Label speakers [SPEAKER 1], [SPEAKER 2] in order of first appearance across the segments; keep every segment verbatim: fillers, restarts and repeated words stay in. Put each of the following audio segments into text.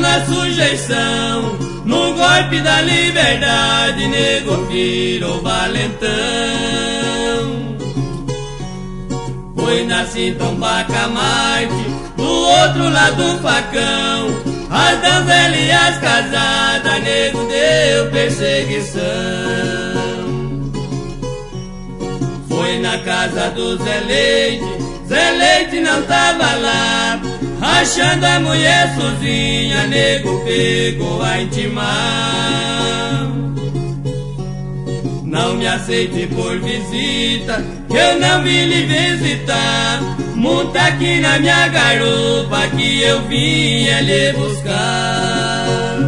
[SPEAKER 1] na sujeição, no golpe da liberdade, nego virou valentão. Foi nascido um bacamarte, do outro lado um facão, as donzelas e as casadas, nego deu perseguição. Foi na casa do Zé Leite, Zé Leite não tava lá, achando a mulher sozinha, nego pegou a intimar. Não me aceite por visita, que eu não vim lhe visitar. Monta aqui na minha garupa, que eu vinha lhe buscar.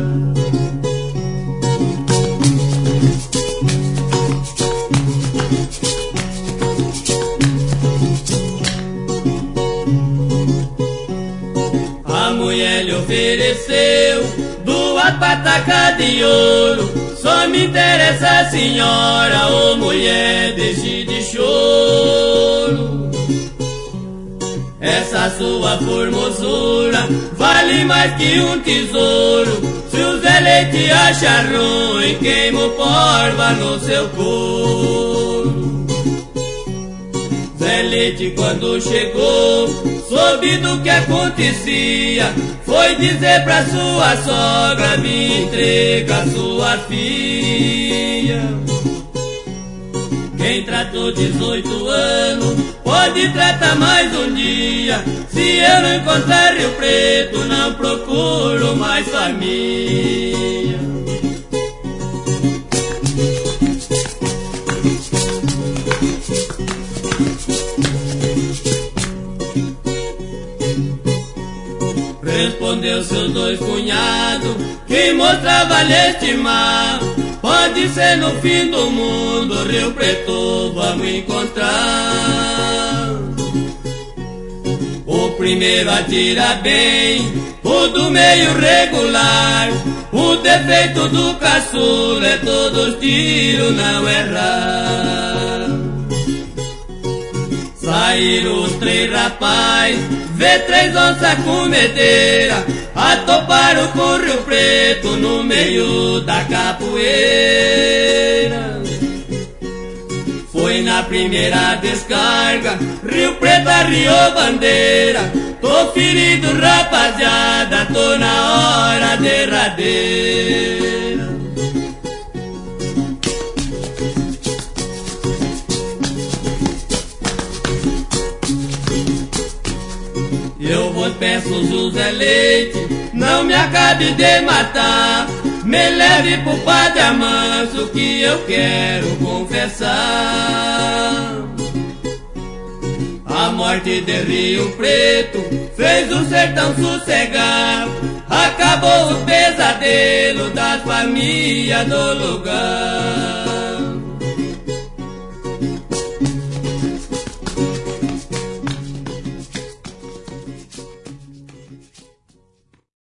[SPEAKER 1] A mulher lhe ofereceu duas patacas de ouro. Só me interessa a senhora, ô mulher, deixe de choro. Essa sua formosura vale mais que um tesouro. Se o Zé Leite acha ruim, queima porva no seu couro. Zé Leite quando chegou, soube do que acontecia, foi dizer pra sua sogra, me entrega sua filha. Quem tratou dezoito anos, pode tratar mais um dia. Se eu não encontrar Rio Preto, não procuro mais família. Respondeu seus dois cunhados, que mostrava lhe estimar. Pode ser no fim do mundo, Rio Preto vamos encontrar. O primeiro atira bem, o do meio regular. O defeito do caçula é todos os tiros não errar. Saíram os três rapazes, vê três onças com medeira, atoparam com o Rio Preto no meio da capoeira. Foi na primeira descarga, Rio Preto arriou bandeira. Tô ferido, rapaziada, tô na hora derradeira. Eu vos peço, José Leite, não me acabe de matar. Me leve pro Padre Amanso, que eu quero confessar. A morte de Rio Preto fez o sertão sossegar. Acabou o pesadelo das famílias do lugar.